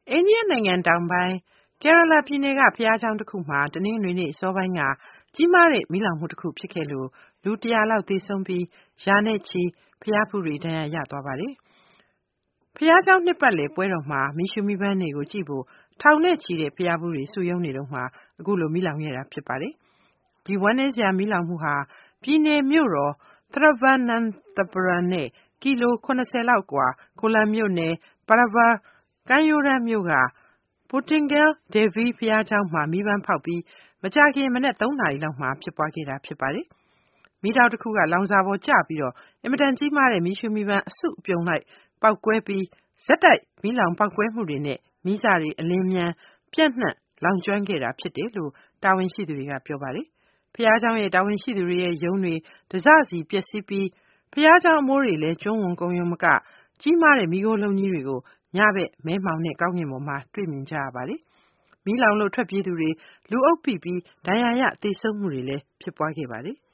အိန္ဒိယနိုင်ငံတောင်ပိုင်း Kerala ပြည်နယ်ကဘုရားကျောင်းတစ်ခုမှာတနင်္ဂနွေနေ့အစောပိုင်းကကြီးမားတဲ့မီးလောင်မှုတစ်ခုဖြစ်ခဲ့လို့လူ100လောက်သေဆုံးပြီးရာနဲ့ချီဘုရားဖူးတွေဒဏ်ရာရသွားပါတယ်။ဘုရားကျောင်းနှစ်ပတ်လည်ပွဲတော်မှာမီးရှူမီးပန်းတွေကိုကြည့်ဖို့ထောင်နဲ့ချီတဲ့ဘုရားဖူးတွေစုရုံးနေတော့မှအခုလိုမီးလောင်ခဲ့တာဖြစ်ပါတယ်။ဒီဝမ်းနည်းစရာမီးလောင်မှုဟာပြည်နယ်မြို့တော် Thiruvananthapuram နဲ့ကီလို80လောက်ကွာကိုလမ်မြို့နယ် Palava ကမ်းရိုးတန်းမြို့က Pottingal Devi ဘုရားကျောင်းမှာမီးပန်းဖောက်ပြီးမကြာခင်မနက်3 နာရီလောက်မှာဖြစ်ပွားခဲ့တာဖြစ်ပါတယ်။မီးတောက်တစ်ခုကလောင်စာပေါ်ကျပြီးတော့အင်မတန်ကြီးမားတဲ့မီးရှူမီးပန်းအစုအပြုံလိုက်ပေါက်ကွဲပြီးဆက်တိုက်မီးလောင်ပေါက်ကွဲမှုတွေနဲ့မီးစတွေအလင်းမြန်ပြန့်နှံ့လောင်ကျွမ်းခဲ့တာဖြစ်တယ်လို့တာဝန်ရှိသူတွေကပြောပါတယ်။ဘုရားကျောင်းရဲ့တာဝန်ရှိသူတွေရဲ့ရုံးတွေတစစီပျက်စီးပြီးဘုရားကျောင်းအမိုးတွေလည်းကျွန်းဝင်ကုန်ရုံမကကြီးမားတဲ့မီးခိုးလုံးကြီးတွေကိုညဘက်မဲမှောင်တဲ့ကောင်းကင်ပေါ်မှာတွေ့မြင်ကြရပါတယ်။မီးလောင်လို့ထွက်ပြေးသူတွေလူအုပ်ပိပြီးဒဏ်ရာရသေဆုံးမှုတွေလည်းဖြစ်ပွားခဲ့ပါတယ်